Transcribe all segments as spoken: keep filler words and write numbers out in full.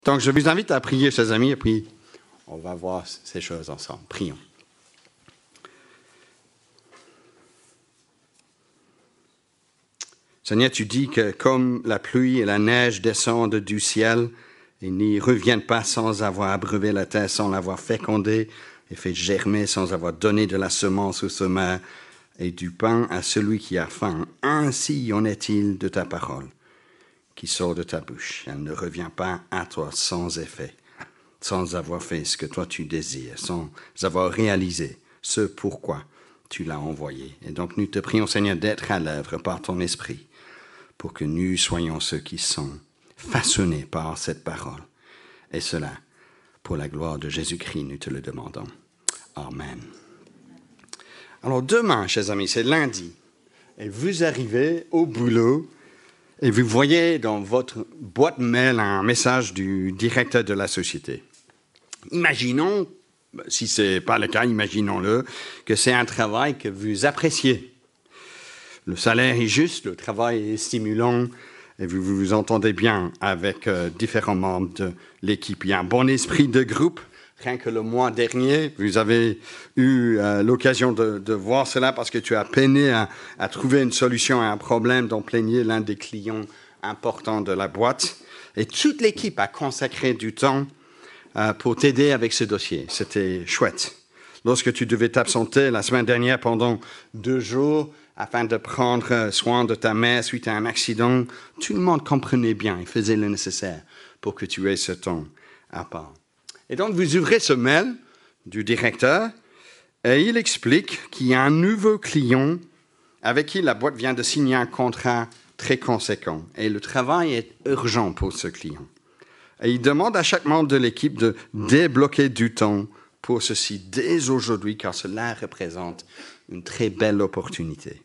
Donc, je vous invite à prier, chers amis, et puis on va voir ces choses ensemble. Prions. Seigneur, tu dis que comme la pluie et la neige descendent du ciel et n'y reviennent pas sans avoir abreuvé la terre, sans l'avoir fécondée et fait germer, sans avoir donné de la semence au semeur et du pain à celui qui a faim, ainsi en est-il de ta parole qui sort de ta bouche. Elle ne revient pas à toi sans effet, sans avoir fait ce que toi tu désires, sans avoir réalisé ce pourquoi tu l'as envoyé. Et donc nous te prions, Seigneur, d'être à l'œuvre par ton esprit, pour que nous soyons ceux qui sont façonnés par cette parole. Et cela, pour la gloire de Jésus-Christ, nous te le demandons. Amen. Alors demain, chers amis, c'est lundi, et vous arrivez au boulot, et vous voyez dans votre boîte mail un message du directeur de la société. Imaginons, si ce n'est pas le cas, imaginons-le, que c'est un travail que vous appréciez. Le salaire est juste, le travail est stimulant, et vous vous, vous entendez bien avec euh, différents membres de l'équipe. Il y a un bon esprit de groupe. Rien que le mois dernier, vous avez eu euh, l'occasion de, de voir cela parce que tu as peiné à, à trouver une solution à un problème dont plaignait l'un des clients importants de la boîte. Et toute l'équipe a consacré du temps euh, pour t'aider avec ce dossier. C'était chouette. Lorsque tu devais t'absenter la semaine dernière pendant deux jours afin de prendre soin de ta mère suite à un accident, tout le monde comprenait bien et faisait le nécessaire pour que tu aies ce temps à part. Et donc, vous ouvrez ce mail du directeur et il explique qu'il y a un nouveau client avec qui la boîte vient de signer un contrat très conséquent. Et le travail est urgent pour ce client. Et il demande à chaque membre de l'équipe de débloquer du temps pour ceci dès aujourd'hui, car cela représente une très belle opportunité.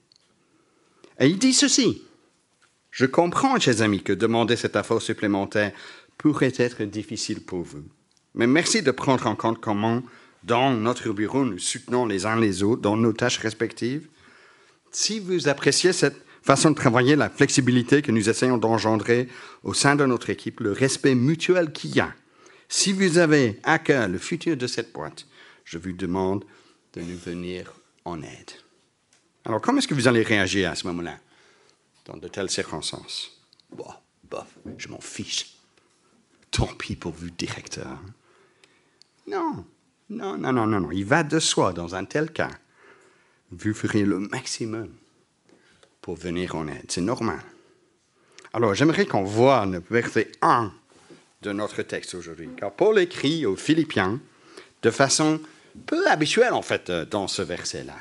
Et il dit ceci. Je comprends, chers amis, que demander cet effort supplémentaire pourrait être difficile pour vous. Mais merci de prendre en compte comment, dans notre bureau, nous soutenons les uns les autres dans nos tâches respectives. Si vous appréciez cette façon de travailler, la flexibilité que nous essayons d'engendrer au sein de notre équipe, le respect mutuel qu'il y a, si vous avez à cœur le futur de cette boîte, je vous demande de nous venir en aide. Alors, comment est-ce que vous allez réagir à ce moment-là, dans de telles circonstances? Bon, bof, je m'en fiche. Tant pis pour vous, directeur. Non, non, non, non, non, non. Il va de soi, dans un tel cas, vous ferez le maximum pour venir en aide. C'est normal. Alors, j'aimerais qu'on voit le verset un de notre texte aujourd'hui. Car Paul écrit aux Philippiens de façon peu habituelle, en fait, dans ce verset-là.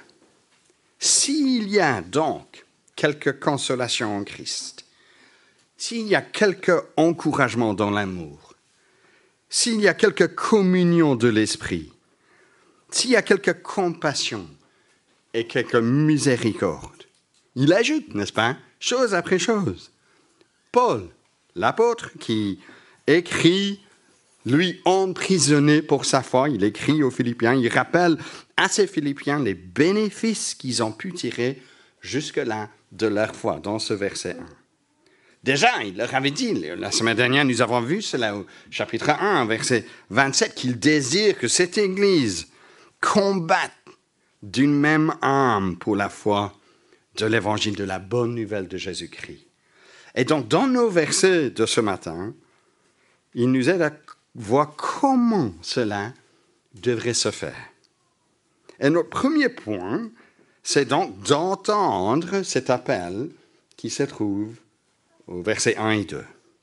S'il y a donc quelque consolation en Christ, s'il y a quelque encouragement dans l'amour, s'il y a quelque communion de l'esprit, s'il y a quelque compassion et quelque miséricorde, il ajoute, n'est-ce pas, chose après chose. Paul, l'apôtre qui écrit, lui emprisonné pour sa foi, il écrit aux Philippiens, il rappelle à ces Philippiens les bénéfices qu'ils ont pu tirer jusque-là de leur foi, dans ce verset un. Déjà, il leur avait dit, la semaine dernière, nous avons vu cela au chapitre un, verset vingt-sept, qu'il désire que cette Église combatte d'une même âme pour la foi de l'Évangile, de la bonne nouvelle de Jésus-Christ. Et donc, dans nos versets de ce matin, il nous aide à voir comment cela devrait se faire. Et notre premier point, c'est donc d'entendre cet appel qui se trouve au verset un et deux.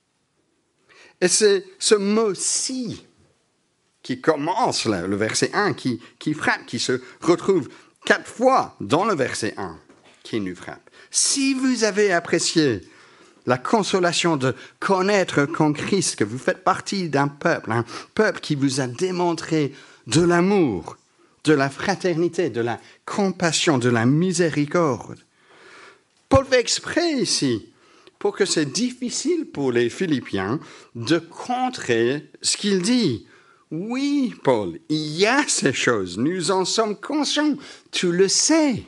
Et c'est ce mot « si » qui commence là, le verset un, qui, qui frappe, qui se retrouve quatre fois dans le verset un, qui nous frappe. Si vous avez apprécié la consolation de connaître qu'en Christ, que vous faites partie d'un peuple, un peuple qui vous a démontré de l'amour, de la fraternité, de la compassion, de la miséricorde. Paul fait exprès ici pour que c'est difficile pour les Philippiens de contrer ce qu'il dit. Oui, Paul, il y a ces choses, nous en sommes conscients, tu le sais.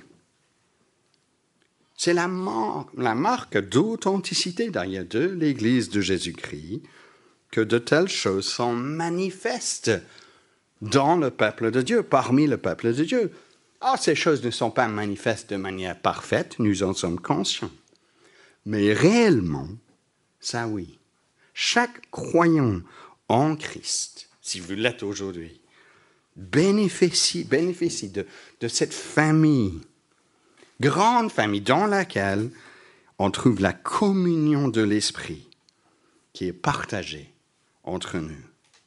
C'est la marque, la marque d'authenticité d'ailleurs de l'Église de Jésus-Christ que de telles choses sont manifestes dans le peuple de Dieu, parmi le peuple de Dieu. Ah, ces choses ne sont pas manifestes de manière parfaite, nous en sommes conscients. Mais réellement, ça oui. Chaque croyant en Christ, si vous l'êtes aujourd'hui, bénéficie, bénéficie de, de cette famille, grande famille dans laquelle on trouve la communion de l'Esprit qui est partagée entre nous.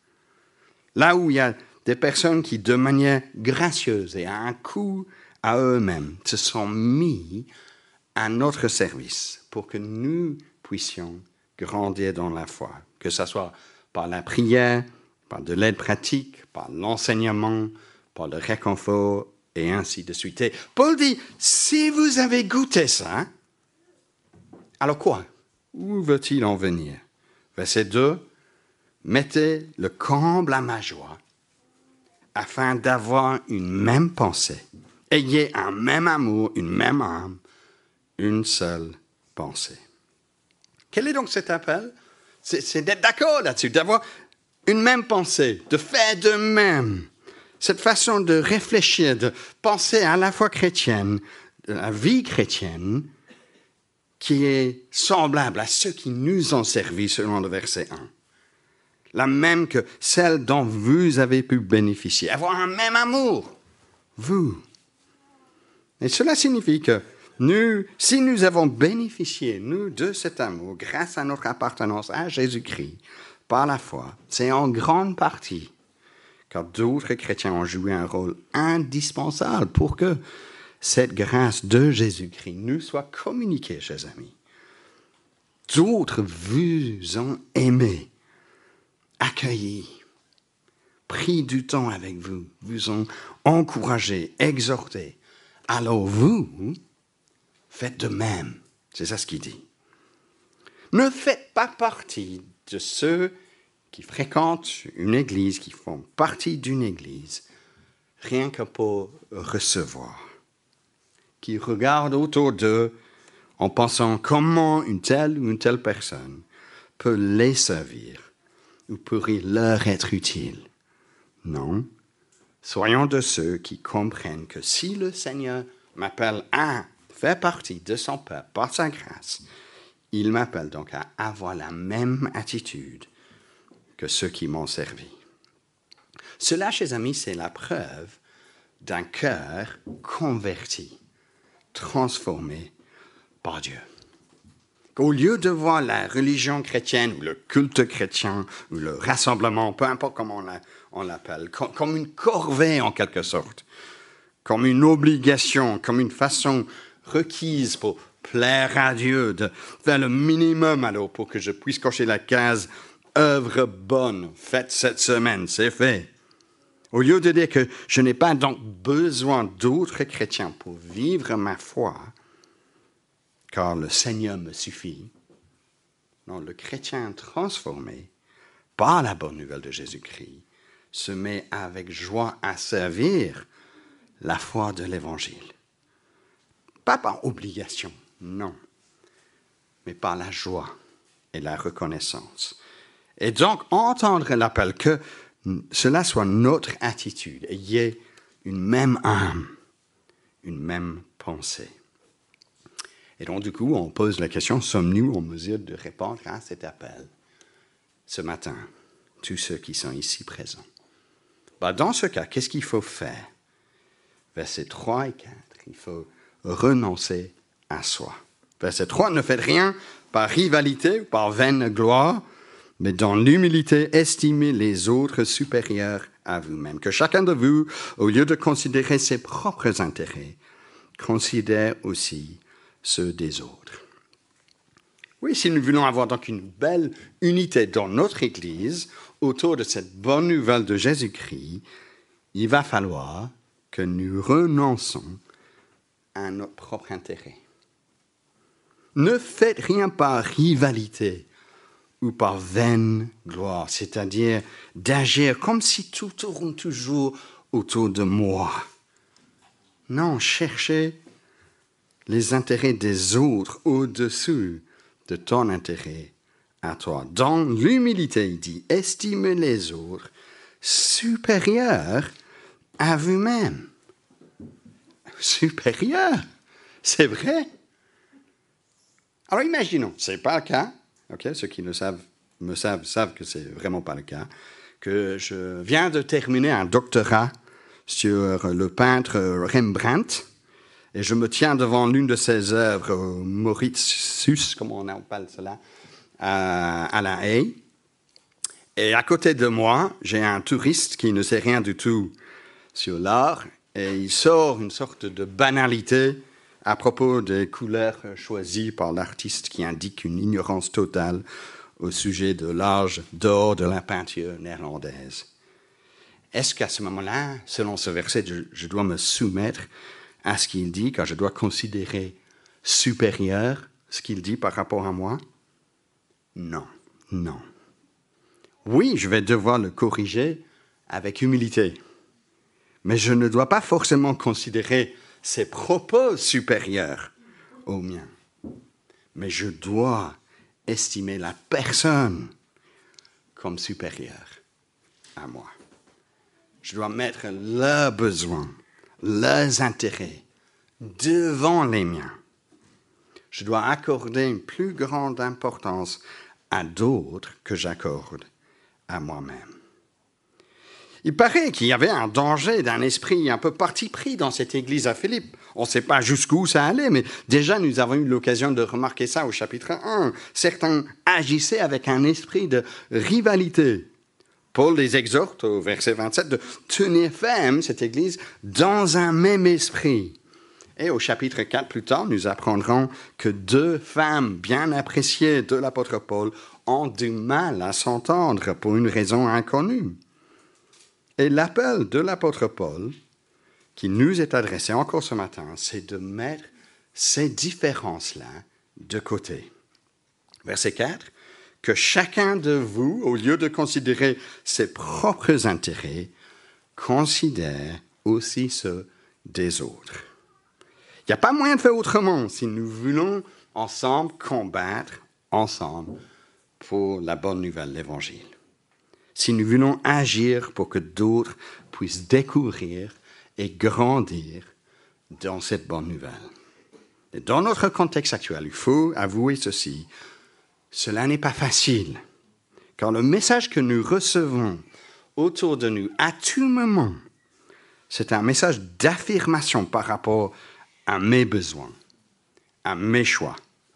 Là où il y a des personnes qui, de manière gracieuse et à un coup à eux-mêmes, se sont mis à notre service pour que nous puissions grandir dans la foi, que ce soit par la prière, par de l'aide pratique, par l'enseignement, par le réconfort, et ainsi de suite. Et Paul dit, si vous avez goûté ça, alors quoi? Où veut-il en venir? Verset deux, mettez le comble à ma joie, afin d'avoir une même pensée. Ayez un même amour, une même âme, une seule pensée. Quel est donc cet appel? C'est, c'est d'être d'accord là-dessus, d'avoir une même pensée, de faire de même. Cette façon de réfléchir, de penser à la foi chrétienne, de la vie chrétienne, qui est semblable à ceux qui nous ont servi selon le verset un. La même que celle dont vous avez pu bénéficier. Avoir un même amour, vous. Et cela signifie que nous, si nous avons bénéficié, nous, de cet amour, grâce à notre appartenance à Jésus-Christ, par la foi, c'est en grande partie car d'autres chrétiens ont joué un rôle indispensable pour que cette grâce de Jésus-Christ nous soit communiquée, chers amis. D'autres vous ont aimé, accueilli, pris du temps avec vous, vous ont encouragé, exhorté. Alors vous, faites de même. C'est ça ce qu'il dit. Ne faites pas partie de ceux qui fréquentent une église, qui font partie d'une église, rien que pour recevoir, qui regardent autour d'eux en pensant comment une telle ou une telle personne peut les servir ou pourrait leur être utile. Non, soyons de ceux qui comprennent que si le Seigneur m'appelle à faire partie de son peuple par sa grâce, il m'appelle donc à avoir la même attitude que ceux qui m'ont servi. Cela, chers amis, c'est la preuve d'un cœur converti, transformé par Dieu. Au lieu de voir la religion chrétienne, ou le culte chrétien, ou le rassemblement, peu importe comment on l'appelle, comme une corvée en quelque sorte, comme une obligation, comme une façon requise pour plaire à Dieu, de faire le minimum alors pour que je puisse cocher la case œuvre bonne, faite cette semaine, c'est fait. Au lieu de dire que je n'ai pas donc besoin d'autres chrétiens pour vivre ma foi, car le Seigneur me suffit. Non, le chrétien transformé par la bonne nouvelle de Jésus-Christ se met avec joie à servir la foi de l'Évangile. Pas par obligation, non, mais par la joie et la reconnaissance. Et donc, entendre l'appel, que cela soit notre attitude, et il y ait une même âme, une même pensée. Et donc, du coup, on pose la question, sommes-nous en mesure de répondre à cet appel ce matin, tous ceux qui sont ici présents? Ben, dans ce cas, qu'est-ce qu'il faut faire? Versets trois et quatre, il faut renoncer à soi. Verset trois, ne faites rien par rivalité ou par vaine gloire, mais dans l'humilité, estimez les autres supérieurs à vous-même. Que chacun de vous, au lieu de considérer ses propres intérêts, considère aussi ceux des autres. Oui, si nous voulons avoir donc une belle unité dans notre Église, autour de cette bonne nouvelle de Jésus-Christ, il va falloir que nous renonçons à notre propre intérêt. Ne faites rien par rivalité ou par vaine gloire, c'est-à-dire d'agir comme si tout tourne toujours autour de moi. Non, cherchez les intérêts des autres au-dessus de ton intérêt à toi. Dans l'humilité, il dit, estimez les autres supérieurs à vous-même. Supérieurs, c'est vrai. Alors imaginons, ce n'est pas le cas, okay, ceux qui le savent, me savent, savent que ce n'est vraiment pas le cas, que je viens de terminer un doctorat sur le peintre Rembrandt, et je me tiens devant l'une de ses œuvres, Mauritius, comment on appelle cela, à, à La Haye. Et à côté de moi, j'ai un touriste qui ne sait rien du tout sur l'art, et il sort une sorte de banalité à propos des couleurs choisies par l'artiste qui indique une ignorance totale au sujet de l'âge d'or de la peinture néerlandaise. Est-ce qu'à ce moment-là, selon ce verset, je, je dois me soumettre à ce qu'il dit, car je dois considérer supérieur ce qu'il dit par rapport à moi? Non, non. Oui, je vais devoir le corriger avec humilité, mais je ne dois pas forcément considérer ses propos supérieurs aux miens. Mais je dois estimer la personne comme supérieure à moi. Je dois mettre leurs besoins, leurs intérêts devant les miens. Je dois accorder une plus grande importance à d'autres que j'accorde à moi-même. Il paraît qu'il y avait un danger d'un esprit un peu parti pris dans cette église à Philippe. On ne sait pas jusqu'où ça allait, mais déjà nous avons eu l'occasion de remarquer ça au chapitre un. Certains agissaient avec un esprit de rivalité. Paul les exhorte au verset vingt-sept de tenir ferme cette église dans un même esprit. Et au chapitre quatre plus tard, nous apprendrons que deux femmes bien appréciées de l'apôtre Paul ont du mal à s'entendre pour une raison inconnue. Et l'appel de l'apôtre Paul, qui nous est adressé encore ce matin, c'est de mettre ces différences-là de côté. Verset quatre, que chacun de vous, au lieu de considérer ses propres intérêts, considère aussi ceux des autres. Il n'y a pas moyen de faire autrement si nous voulons ensemble combattre ensemble pour la bonne nouvelle de l'Évangile. Si nous voulons agir pour que d'autres puissent découvrir et grandir dans cette bonne nouvelle. Et dans notre contexte actuel, il faut avouer ceci, cela n'est pas facile, car le message que nous recevons autour de nous à tout moment, c'est un message d'affirmation par rapport à mes besoins, à mes choix,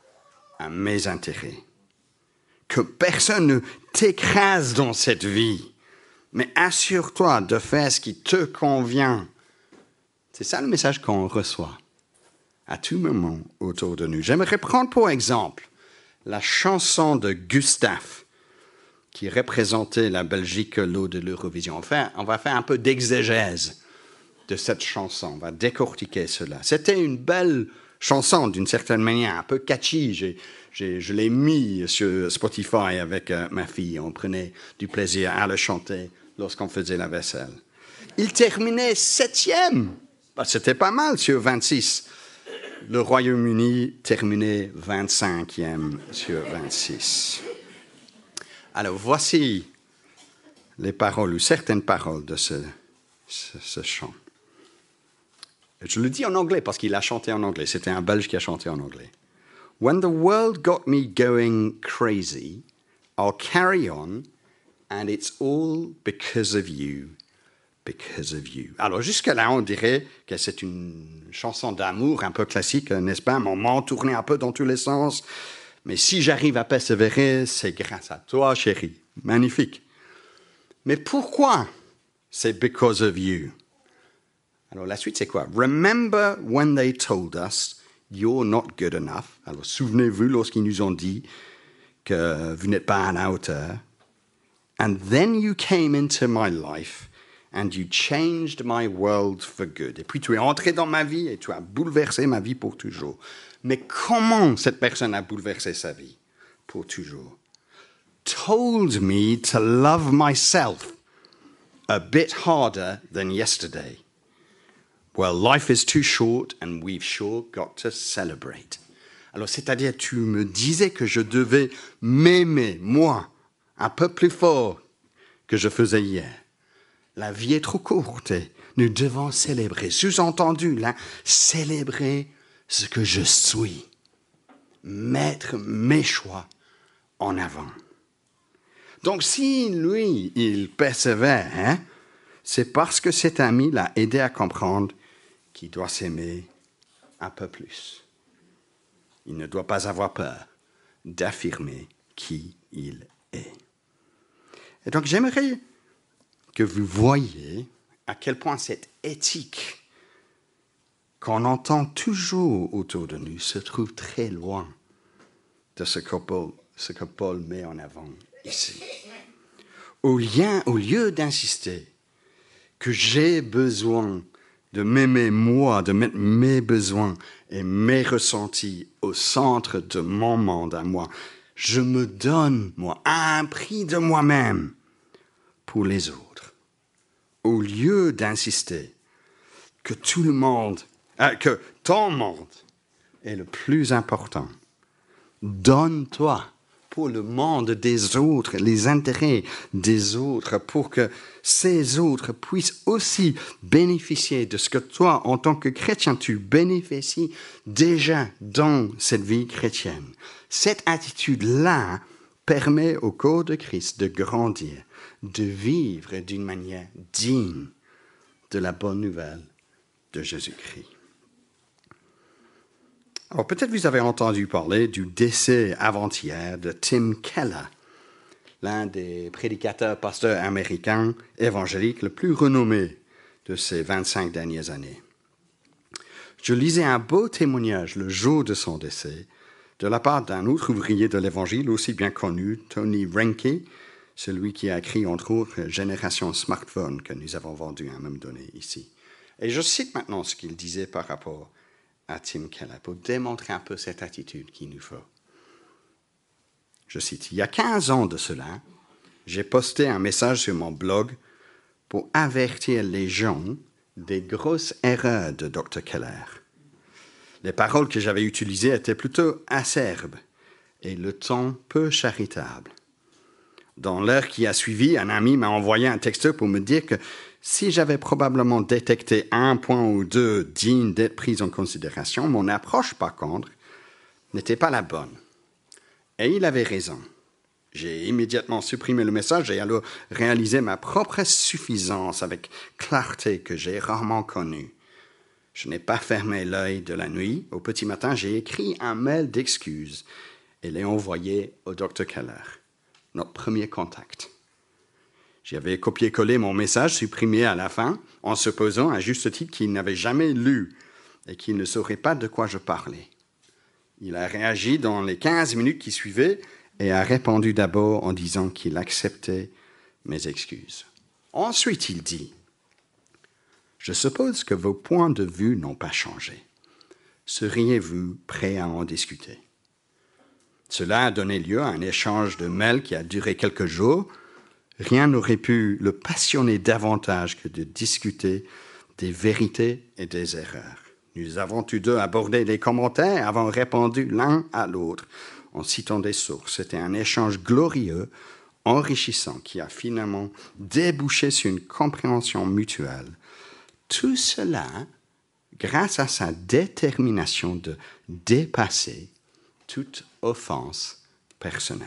à mes intérêts. Que personne ne t'écrase dans cette vie, mais assure-toi de faire ce qui te convient. C'est ça le message qu'on reçoit à tout moment autour de nous. J'aimerais prendre pour exemple la chanson de Gustave qui représentait la Belgique lors de l'Eurovision. Enfin, on va faire un peu d'exégèse de cette chanson, on va décortiquer cela. C'était une belle chanson d'une certaine manière, un peu catchy. J'ai, j'ai, je l'ai mis sur Spotify avec euh, ma fille. On prenait du plaisir à le chanter lorsqu'on faisait la vaisselle. Il terminait septième. Bah, c'était pas mal sur vingt-six. Le Royaume-Uni terminait vingt-cinquième sur vingt-six. Alors voici les paroles ou certaines paroles de ce, ce, ce chant. Je le dis en anglais parce qu'il a chanté en anglais. C'était un Belge qui a chanté en anglais. When the world got me going crazy, I'll carry on, and it's all because of you, because of you. Alors jusque-là, on dirait que c'est une chanson d'amour un peu classique, n'est-ce pas? Un moment tourné un peu dans tous les sens. Mais si j'arrive à persévérer, c'est grâce à toi, chérie. Magnifique. Mais pourquoi c'est because of you? Alors la suite, c'est quoi? Remember when they told us you're not good enough. Alors souvenez-vous lorsqu'ils nous ont dit que vous n'êtes pas à la hauteur. And then you came into my life and you changed my world for good. Et puis tu es entré dans ma vie et tu as bouleversé ma vie pour toujours. Mais comment cette personne a bouleversé sa vie pour toujours? Told me to love myself a bit harder than yesterday. Well, life is too short and we've sure got to celebrate. Alors, c'est-à-dire, tu me disais que je devais m'aimer, moi, un peu plus fort que je faisais hier. La vie est trop courte et nous devons célébrer. Sous-entendu, là, célébrer ce que je suis. Mettre mes choix en avant. Donc, si lui, il persévère, hein, c'est parce que cet ami l'a aidé à comprendre qu'il doit s'aimer un peu plus. Il ne doit pas avoir peur d'affirmer qui il est. Et donc, j'aimerais que vous voyiez à quel point cette éthique qu'on entend toujours autour de nous se trouve très loin de ce que Paul, ce que Paul met en avant ici. Au, lien, au lieu d'insister que j'ai besoin de m'aimer moi, de mettre mes besoins et mes ressentis au centre de mon monde à moi, je me donne, moi, à un prix de moi-même pour les autres. Au lieu d'insister que tout le monde, euh, que ton monde est le plus important, donne-toi pour le monde des autres, les intérêts des autres, pour que ces autres puissent aussi bénéficier de ce que toi, en tant que chrétien, tu bénéficies déjà dans cette vie chrétienne. Cette attitude-là permet au corps de Christ de grandir, de vivre d'une manière digne de la bonne nouvelle de Jésus-Christ. Alors peut-être vous avez entendu parler du décès avant-hier de Tim Keller, l'un des prédicateurs pasteurs américains évangéliques le plus renommé de ces vingt-cinq dernières années. Je lisais un beau témoignage le jour de son décès de la part d'un autre ouvrier de l'Évangile aussi bien connu, Tony Reinke, celui qui a écrit entre autres Génération Smartphone que nous avons vendu à un moment donné ici. Et je cite maintenant ce qu'il disait par rapport à Tim Keller pour démontrer un peu cette attitude qu'il nous faut. Je cite, « Il y a quinze ans de cela, j'ai posté un message sur mon blog pour avertir les gens des grosses erreurs de docteur Keller. Les paroles que j'avais utilisées étaient plutôt acerbes et le ton peu charitable. Dans l'heure qui a suivi, un ami m'a envoyé un texto pour me dire que si j'avais probablement détecté un point ou deux dignes d'être pris en considération, mon approche, par contre, n'était pas la bonne. Et il avait raison. J'ai immédiatement supprimé le message et alors réalisé ma propre suffisance avec clarté que j'ai rarement connue. Je n'ai pas fermé l'œil de la nuit. Au petit matin, j'ai écrit un mail d'excuses et l'ai envoyé au docteur Keller, notre premier contact. J'avais copié-collé mon message supprimé à la fin en supposant à juste titre qu'il n'avait jamais lu et qu'il ne saurait pas de quoi je parlais. Il a réagi dans les quinze minutes qui suivaient et a répondu d'abord en disant qu'il acceptait mes excuses. Ensuite, il dit « Je suppose que vos points de vue n'ont pas changé. Seriez-vous prêt à en discuter ?» Cela a donné lieu à un échange de mails qui a duré quelques jours. Rien n'aurait pu le passionner davantage que de discuter des vérités et des erreurs. Nous avons tous deux abordé les commentaires, avons répondu l'un à l'autre en citant des sources. C'était un échange glorieux, enrichissant, qui a finalement débouché sur une compréhension mutuelle. Tout cela grâce à sa détermination de dépasser toute offense personnelle.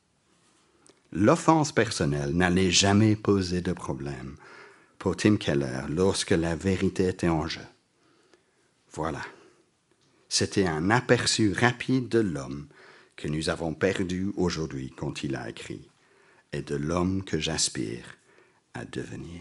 L'offense personnelle n'allait jamais poser de problème pour Tim Keller lorsque la vérité était en jeu. Voilà. C'était un aperçu rapide de l'homme que nous avons perdu aujourd'hui quand il a écrit et de l'homme que j'aspire à devenir.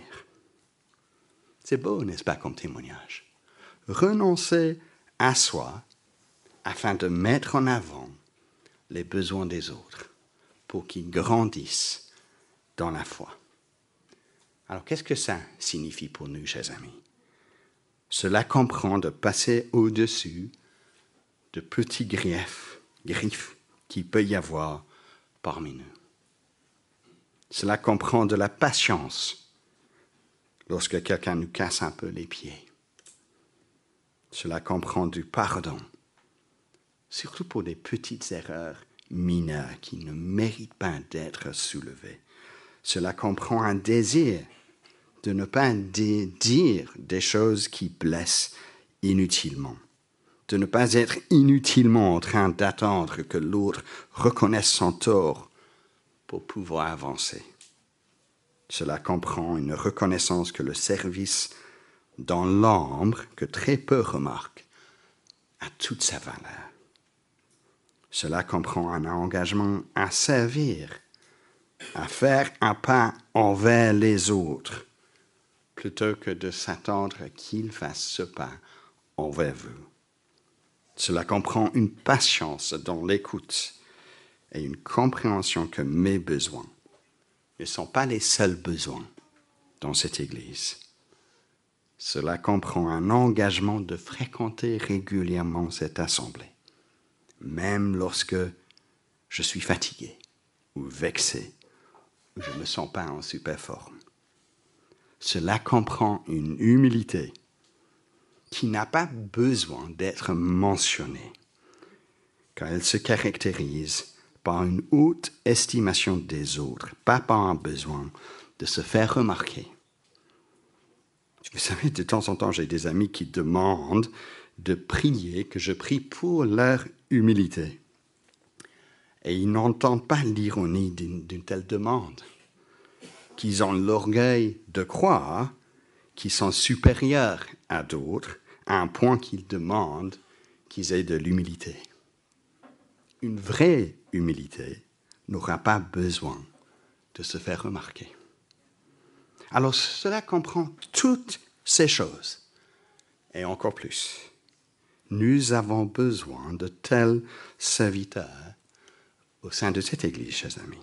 C'est beau, n'est-ce pas, comme témoignage? Renoncer à soi afin de mettre en avant les besoins des autres pour qu'ils grandissent dans la foi. Alors, qu'est-ce que ça signifie pour nous, chers amis? Cela comprend de passer au-dessus de petits griefs, griefs qu'il peut y avoir parmi nous. Cela comprend de la patience lorsque quelqu'un nous casse un peu les pieds. Cela comprend du pardon. surtout pour des petites erreurs mineures qui ne méritent pas d'être soulevées. Cela comprend un désir de ne pas dé- dire des choses qui blessent inutilement, de ne pas être inutilement en train d'attendre que l'autre reconnaisse son tort pour pouvoir avancer. Cela comprend une reconnaissance que le service dans l'ombre, que très peu remarquent, a toute sa valeur. Cela comprend un engagement à servir, à faire un pas envers les autres, plutôt que de s'attendre qu'ils fassent ce pas envers vous. Cela comprend une patience dans l'écoute et une compréhension que mes besoins ne sont pas les seuls besoins dans cette Église. Cela comprend un engagement de fréquenter régulièrement cette assemblée, même lorsque je suis fatigué ou vexé ou je ne me sens pas en super forme. Cela comprend une humilité qui n'a pas besoin d'être mentionnée, car elle se caractérise par une haute estimation des autres, pas par un besoin de se faire remarquer. Vous savez, de temps en temps, j'ai des amis qui demandent de prier, que je prie pour leur humilité. Et ils n'entendent pas l'ironie d'une, d'une telle demande, qu'ils ont l'orgueil de croire qu'ils sont supérieurs à d'autres, à un point qu'ils demandent qu'ils aient de l'humilité. Une vraie humilité n'aura pas besoin de se faire remarquer. Alors cela comprend toutes ces choses, et encore plus. Nous avons besoin de tels serviteurs au sein de cette Église, chers amis.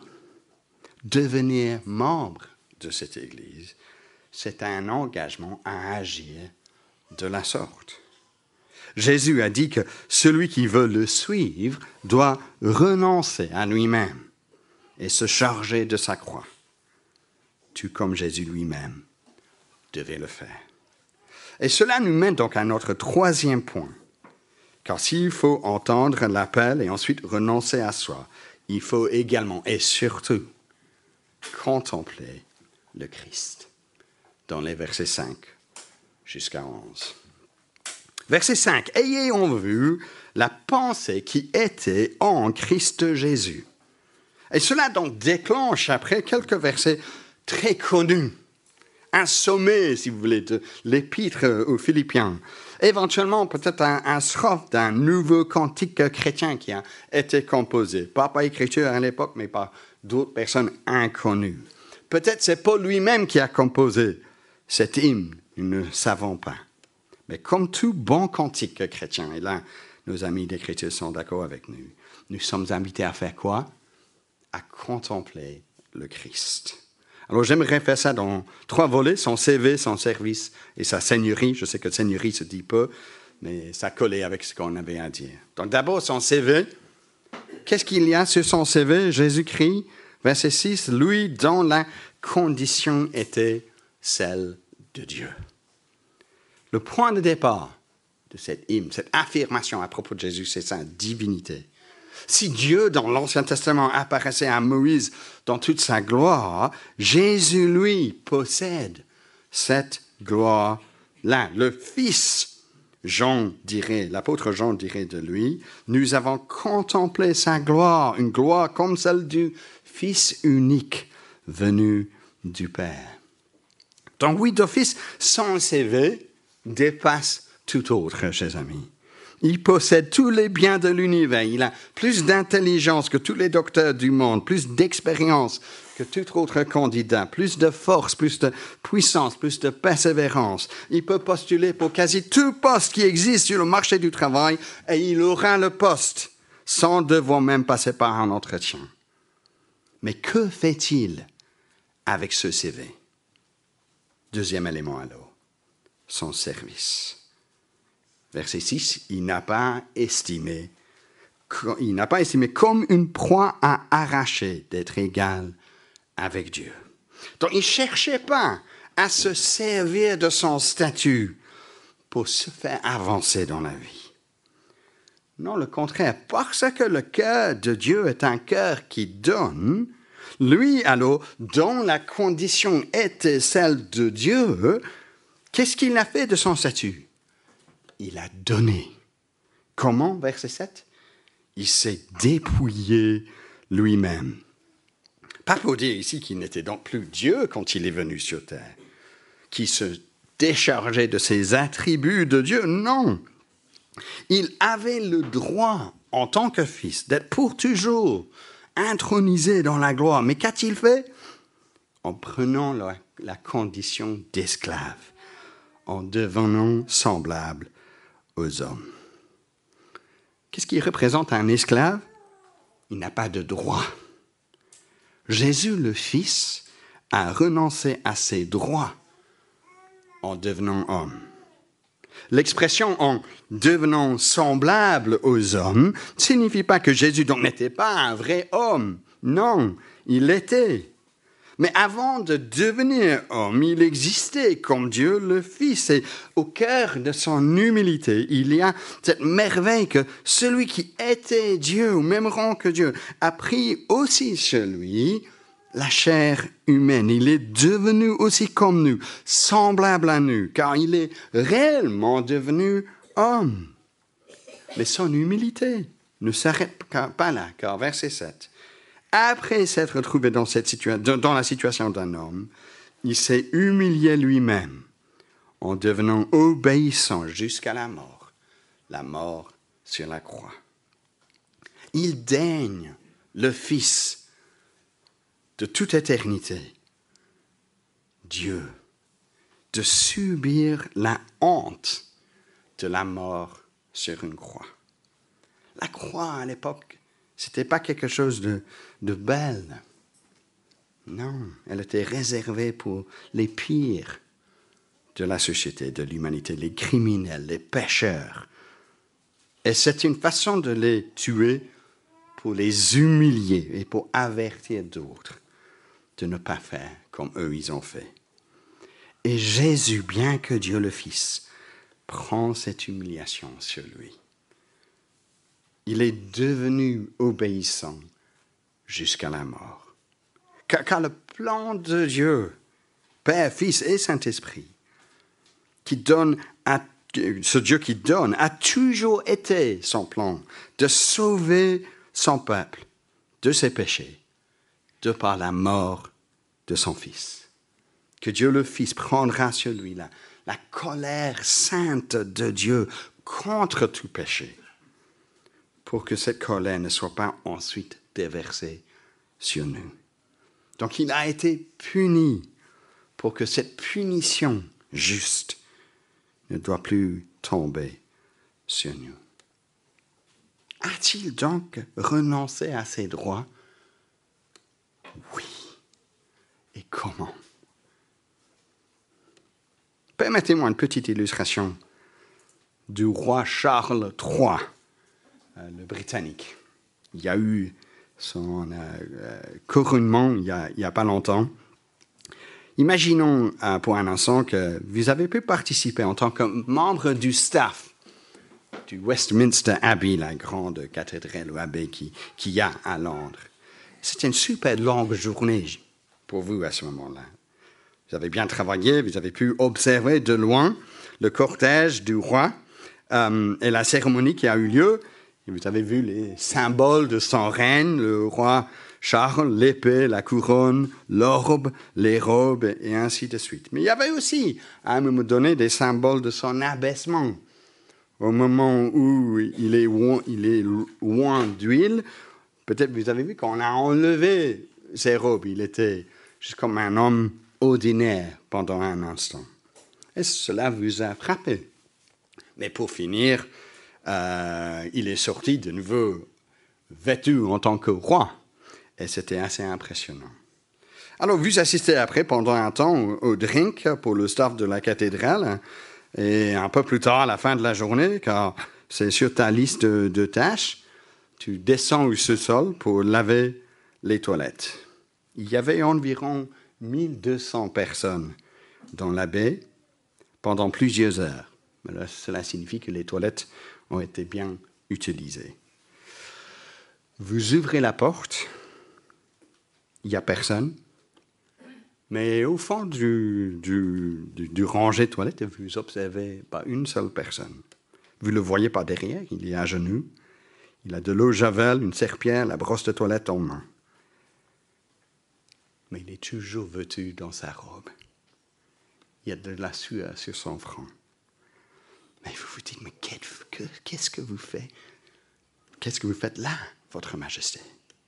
Devenir membre de cette Église, c'est un engagement à agir de la sorte. Jésus a dit que celui qui veut le suivre doit renoncer à lui-même et se charger de sa croix, tout comme Jésus lui-même devait le faire. Et cela nous mène donc à notre troisième point. Car s'il faut entendre l'appel et ensuite renoncer à soi, il faut également et surtout contempler le Christ dans les versets cinq jusqu'à onze. Verset cinq. « Ayez en vue la pensée qui était en Christ Jésus. » Et cela donc déclenche après quelques versets très connus. Un sommet, si vous voulez, de l'épître aux Philippiens. Éventuellement, peut-être un, un strophe d'un nouveau cantique chrétien qui a été composé. Pas par écriture à l'époque, mais par d'autres personnes inconnues. Peut-être c'est Paul lui-même qui a composé cet hymne, nous ne savons pas. Mais comme tout bon cantique chrétien, et là, nos amis d'écriture sont d'accord avec nous, nous sommes invités à faire quoi? À contempler le Christ. Alors j'aimerais faire ça dans trois volets, son C V, son service et sa seigneurie. Je sais que seigneurie se dit peu, mais ça collait avec ce qu'on avait à dire. Donc d'abord son C V. Qu'est-ce qu'il y a sur son C V? Jésus-Christ, verset six, lui dont la condition était celle de Dieu. Le point de départ de cette hymne, cette affirmation à propos de Jésus, c'est sa divinité. Si Dieu, dans l'Ancien Testament, apparaissait à Moïse dans toute sa gloire, Jésus, lui, possède cette gloire-là. Le Fils, Jean dirait, l'apôtre Jean dirait de lui, nous avons contemplé sa gloire, une gloire comme celle du Fils unique venu du Père. Donc oui, d'office, son C V dépasse tout autre, chers amis. Il possède tous les biens de l'univers. Il a plus d'intelligence que tous les docteurs du monde, plus d'expérience que tout autre candidat, plus de force, plus de puissance, plus de persévérance. Il peut postuler pour quasi tout poste qui existe sur le marché du travail et il aura le poste sans devoir même passer par un entretien. Mais que fait-il avec ce C V? Deuxième élément alors, son service. Verset six, il n'a pas estimé, il n'a pas estimé comme une proie à arracher d'être égal avec Dieu. Donc il ne cherchait pas à se servir de son statut pour se faire avancer dans la vie. Non, le contraire. Parce que le cœur de Dieu est un cœur qui donne, lui, alors, dont la condition était celle de Dieu, qu'est-ce qu'il a fait de son statut? Il a donné. Comment, verset sept? Il s'est dépouillé lui-même. Pas pour dire ici qu'il n'était donc plus Dieu quand il est venu sur terre, qu'il se déchargeait de ses attributs de Dieu. Non. Il avait le droit, en tant que fils, d'être pour toujours intronisé dans la gloire. Mais qu'a-t-il fait? En prenant la, la condition d'esclave, en devenant semblable aux hommes. Qu'est-ce qui représente un esclave? Il n'a pas de droit. Jésus, le Fils, a renoncé à ses droits en devenant homme. L'expression « en devenant semblable aux hommes » ne signifie pas que Jésus donc n'était pas un vrai homme. Non, il l'était. Mais avant de devenir homme, il existait comme Dieu le Fils. Et au cœur de son humilité, il y a cette merveille que celui qui était Dieu, au même rang que Dieu, a pris aussi sur lui la chair humaine. Il est devenu aussi comme nous, semblable à nous, car il est réellement devenu homme. Mais son humilité ne s'arrête pas là, car verset sept. Après s'être trouvé dans, cette situa- dans la situation d'un homme, il s'est humilié lui-même en devenant obéissant jusqu'à la mort, la mort sur la croix. Il daigne, le Fils de toute éternité, Dieu, de subir la honte de la mort sur une croix. La croix, à l'époque, c'était pas quelque chose de, de belle. Non, elle était réservée pour les pires de la société, de l'humanité, les criminels, les pécheurs. Et c'est une façon de les tuer pour les humilier et pour avertir d'autres de ne pas faire comme eux ils ont fait. Et Jésus, bien que Dieu le Fils, prend cette humiliation sur lui. Il est devenu obéissant jusqu'à la mort. Car, car le plan de Dieu, Père, Fils et Saint-Esprit, qui donne à, ce Dieu qui donne, a toujours été son plan de sauver son peuple de ses péchés, de par la mort de son Fils. Que Dieu le Fils prendra sur lui la, la colère sainte de Dieu contre tout péché, pour que cette colère ne soit pas ensuite déversée sur nous. Donc il a été puni pour que cette punition juste ne doit plus tomber sur nous. A-t-il donc renoncé à ses droits? Oui. Et comment? Permettez-moi une petite illustration du roi Charles trois, euh, le Britannique. Il y a eu son euh, euh, couronnement il n'y a, a pas longtemps. Imaginons euh, pour un instant que vous avez pu participer en tant que membre du staff du Westminster Abbey, la grande cathédrale ou abbaye qui, qu'il y a à Londres. C'était une super longue journée pour vous à ce moment-là. Vous avez bien travaillé, vous avez pu observer de loin le cortège du roi euh, et la cérémonie qui a eu lieu. Et vous avez vu les symboles de son règne, le roi Charles, l'épée, la couronne, l'orbe, les robes, et ainsi de suite. Mais il y avait aussi, à un moment donné, des symboles de son abaissement. Au moment où il est oint, il est oint d'huile, peut-être vous avez vu qu'on a enlevé ses robes. Il était juste comme un homme ordinaire pendant un instant. Et cela vous a frappé. Mais pour finir, euh, il est sorti de nouveau vêtu en tant que roi. Et c'était assez impressionnant. Alors, vous assistez après, pendant un temps, au, au drink pour le staff de la cathédrale. Et un peu plus tard, à la fin de la journée, car c'est sur ta liste de, de tâches, tu descends au sous-sol pour laver les toilettes. Il y avait environ mille deux cents personnes dans la baie pendant plusieurs heures. Mais là, cela signifie que les toilettes ont été bien utilisé. Vous ouvrez la porte, il n'y a personne, mais au fond du, du, du, du rangée de toilettes, vous observez pas une seule personne. Vous ne le voyez pas derrière, il est à genoux, il a de l'eau javel, une serpillière, la brosse de toilette en main. Mais il est toujours vêtu dans sa robe. Il y a de la sueur sur son front. Mais vous vous dites, mais qu'est-ce que vous faites? Qu'est-ce que vous faites là, Votre Majesté?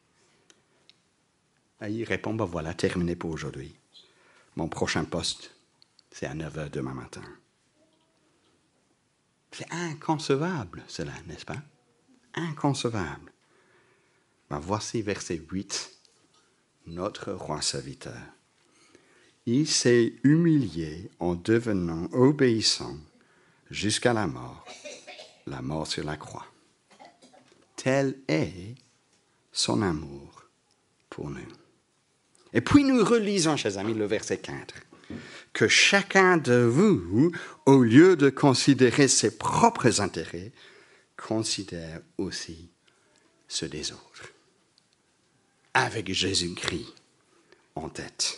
Et il répond, ben voilà, terminé pour aujourd'hui. Mon prochain poste, c'est à neuf heures demain matin. C'est inconcevable, cela, n'est-ce pas? Inconcevable. Ben voici verset huit. Notre roi serviteur. Il s'est humilié en devenant obéissant jusqu'à la mort, la mort sur la croix. Tel est son amour pour nous. Et puis nous relisons, chers amis, le verset quatre. Que chacun de vous, au lieu de considérer ses propres intérêts, considère aussi ceux des autres. Avec Jésus-Christ en tête.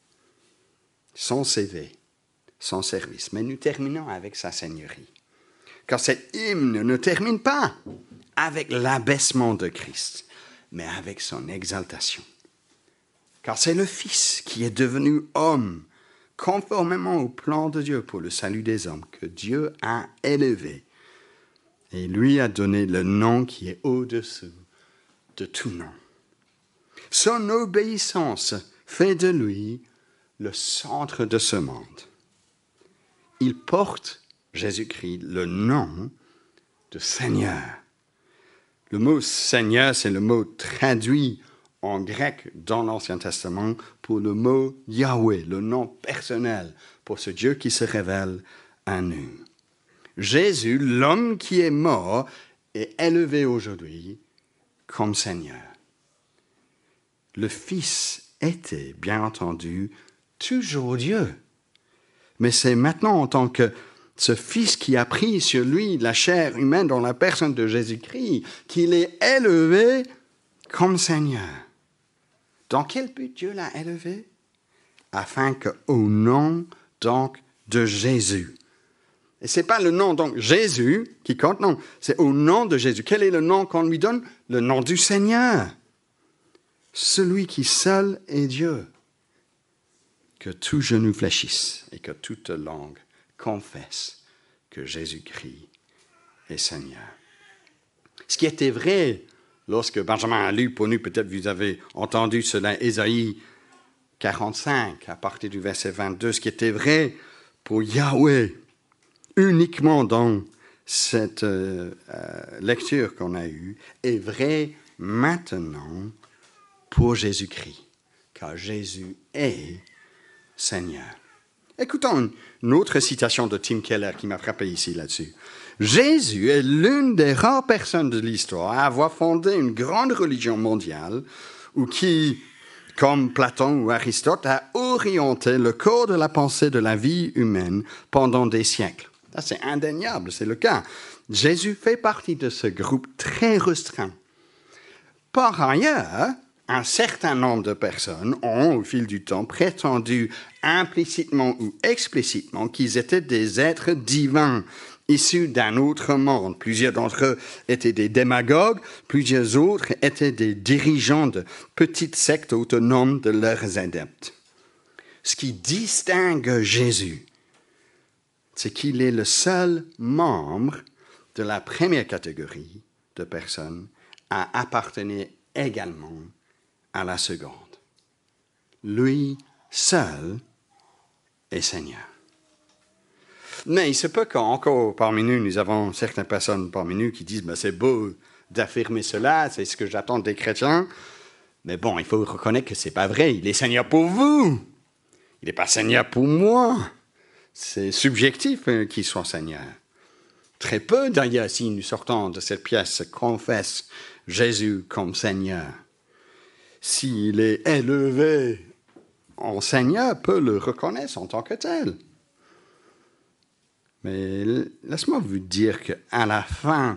Son C V, son service. Mais nous terminons avec sa seigneurie. Car cet hymne ne termine pas avec l'abaissement de Christ, mais avec son exaltation. Car c'est le Fils qui est devenu homme, conformément au plan de Dieu pour le salut des hommes, que Dieu a élevé. Et lui a donné le nom qui est au-dessous de tout nom. Son obéissance fait de lui le centre de ce monde. Il porte, Jésus-Christ, le nom de Seigneur. Le mot Seigneur, c'est le mot traduit en grec dans l'Ancien Testament pour le mot Yahweh, le nom personnel pour ce Dieu qui se révèle à nous. Jésus, l'homme qui est mort, est élevé aujourd'hui comme Seigneur. Le Fils était, bien entendu, toujours Dieu. Mais c'est maintenant en tant que ce Fils qui a pris sur lui la chair humaine dans la personne de Jésus-Christ qu'il est élevé comme Seigneur. Dans quel but Dieu l'a élevé? Afin qu'au nom donc de Jésus. Et ce n'est pas le nom donc Jésus qui compte, non, c'est au nom de Jésus. Quel est le nom qu'on lui donne? Le nom du Seigneur. Celui qui seul est Dieu. Que tout genou fléchisse et que toute langue confesse que Jésus-Christ est Seigneur. Ce qui était vrai lorsque Benjamin a lu pour nous, peut-être vous avez entendu cela, Ésaïe quarante-cinq, à partir du verset vingt-deux, ce qui était vrai pour Yahweh, uniquement dans cette euh, euh, lecture qu'on a eue, est vrai maintenant pour Jésus-Christ, car Jésus est Seigneur. Écoutons une autre citation de Tim Keller qui m'a frappé ici là-dessus. Jésus est l'une des rares personnes de l'histoire à avoir fondé une grande religion mondiale ou qui, comme Platon ou Aristote, a orienté le corps de la pensée de la vie humaine pendant des siècles. Ça, c'est indéniable, c'est le cas. Jésus fait partie de ce groupe très restreint. Par ailleurs, un certain nombre de personnes ont, au fil du temps, prétendu implicitement ou explicitement qu'ils étaient des êtres divins, issus d'un autre monde. Plusieurs d'entre eux étaient des démagogues, plusieurs autres étaient des dirigeants de petites sectes autonomes de leurs adeptes. Ce qui distingue Jésus, c'est qu'il est le seul membre de la première catégorie de personnes à appartenir également à la seconde. Lui seul est Seigneur. Mais il se peut qu'encore parmi nous, nous avons certaines personnes parmi nous qui disent ben, « c'est beau d'affirmer cela, c'est ce que j'attends des chrétiens, mais bon, il faut reconnaître que ce n'est pas vrai, il est Seigneur pour vous, il n'est pas Seigneur pour moi. C'est subjectif hein, qu'il soit Seigneur. » Très peu d'ailleurs, si nous sortons de cette pièce, confessent Jésus comme Seigneur. S'il est élevé en Seigneur, peut le reconnaître en tant que tel. Mais laisse-moi vous dire qu'à la fin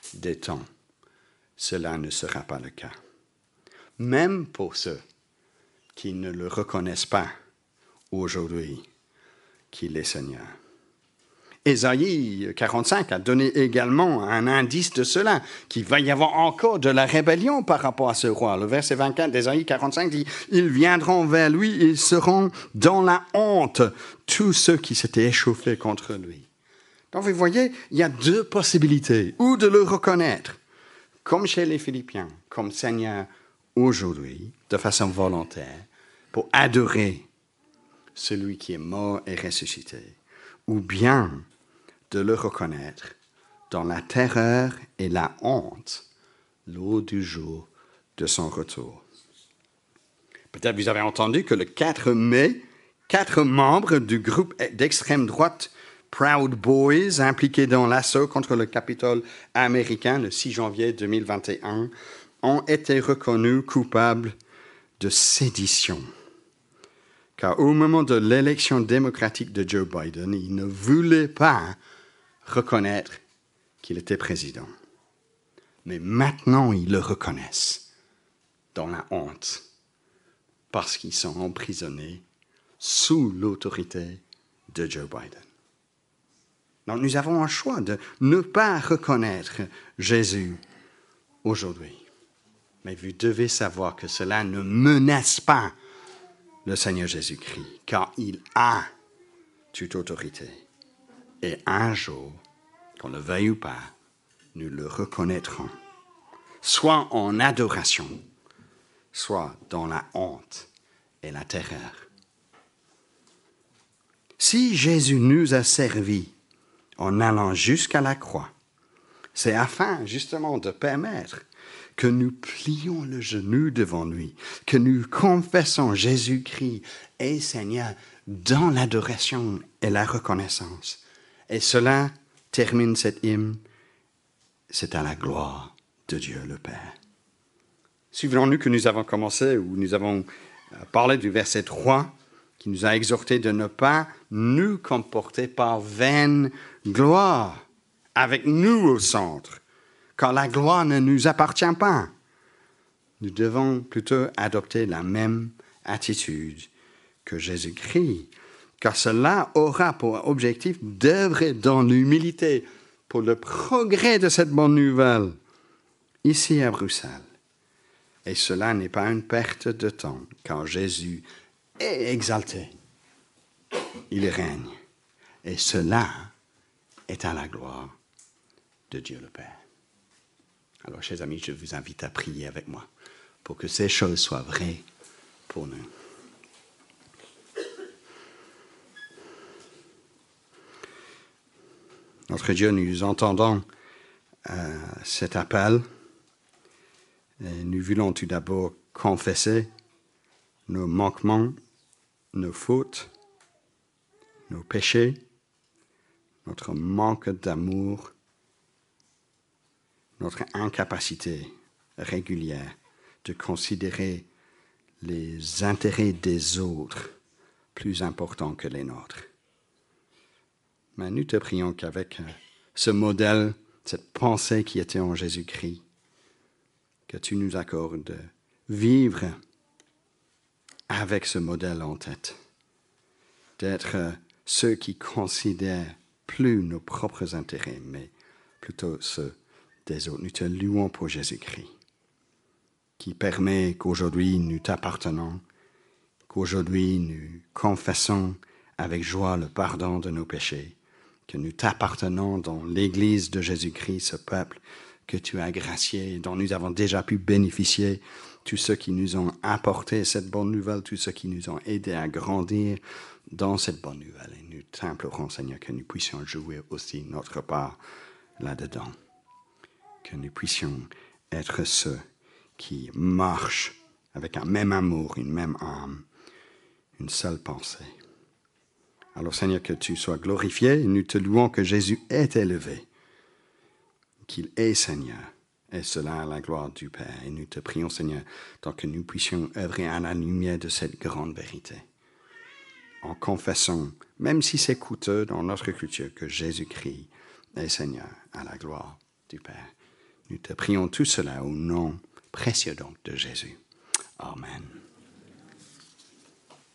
des temps, cela ne sera pas le cas. Même pour ceux qui ne le reconnaissent pas aujourd'hui qu'il est Seigneur. Ésaïe quarante-cinq a donné également un indice de cela, qu'il va y avoir encore de la rébellion par rapport à ce roi. Le verset vingt-quatre d'Ésaïe quarante-cinq dit « Ils viendront vers lui, ils seront dans la honte, tous ceux qui s'étaient échauffés contre lui. » Donc vous voyez, il y a deux possibilités, ou de le reconnaître, comme chez les Philippiens, comme Seigneur aujourd'hui, de façon volontaire, pour adorer celui qui est mort et ressuscité, ou bien de le reconnaître dans la terreur et la honte lors du jour de son retour. Peut-être vous avez entendu que le quatre mai, quatre membres du groupe d'extrême droite Proud Boys, impliqués dans l'assaut contre le Capitole américain le six janvier deux mille vingt et un, ont été reconnus coupables de sédition. Car au moment de l'élection démocratique de Joe Biden, ils ne voulaient pas reconnaître qu'il était président. Mais maintenant, ils le reconnaissent dans la honte, parce qu'ils sont emprisonnés sous l'autorité de Joe Biden. Donc nous avons un choix de ne pas reconnaître Jésus aujourd'hui. Mais vous devez savoir que cela ne menace pas le Seigneur Jésus-Christ, car il a toute autorité. Et un jour, qu'on le veuille ou pas, nous le reconnaîtrons, soit en adoration, soit dans la honte et la terreur. Si Jésus nous a servis en allant jusqu'à la croix, c'est afin justement de permettre que nous plions le genou devant lui, que nous confessons Jésus-Christ et Seigneur dans l'adoration et la reconnaissance. Et cela termine cette hymne, c'est à la gloire de Dieu le Père. Souvenons-nous que nous avons commencé, ou nous avons parlé du verset trois, qui nous a exhorté de ne pas nous comporter par vaine gloire, avec nous au centre, car la gloire ne nous appartient pas. Nous devons plutôt adopter la même attitude que Jésus-Christ, car cela aura pour objectif d'œuvrer dans l'humilité pour le progrès de cette bonne nouvelle, ici à Bruxelles. Et cela n'est pas une perte de temps, car Jésus est exalté. Il règne. Et cela est à la gloire de Dieu le Père. Alors, chers amis, je vous invite à prier avec moi pour que ces choses soient vraies pour nous. Notre Dieu, nous entendons euh, cet appel et nous voulons tout d'abord confesser nos manquements, nos fautes, nos péchés, notre manque d'amour, notre incapacité régulière de considérer les intérêts des autres plus importants que les nôtres. Mais nous te prions qu'avec ce modèle, cette pensée qui était en Jésus-Christ, que tu nous accordes de vivre avec ce modèle en tête, d'être ceux qui considèrent plus nos propres intérêts, mais plutôt ceux des autres. Nous te louons pour Jésus-Christ, qui permet qu'aujourd'hui nous t'appartenons, qu'aujourd'hui nous confessons avec joie le pardon de nos péchés, que nous t'appartenons dans l'Église de Jésus-Christ, ce peuple que tu as gracié, dont nous avons déjà pu bénéficier, tous ceux qui nous ont apporté cette bonne nouvelle, tous ceux qui nous ont aidés à grandir dans cette bonne nouvelle. Et nous t'implorons, Seigneur, que nous puissions jouer aussi notre part là-dedans, que nous puissions être ceux qui marchent avec un même amour, une même âme, une seule pensée. Alors, Seigneur, que tu sois glorifié, et nous te louons que Jésus est élevé, qu'il est Seigneur, et cela à la gloire du Père. Et nous te prions, Seigneur, tant que nous puissions œuvrer à la lumière de cette grande vérité, en confessant, même si c'est coûteux dans notre culture, que Jésus-Christ est Seigneur, à la gloire du Père. Nous te prions tout cela au nom précieux donc de Jésus. Amen.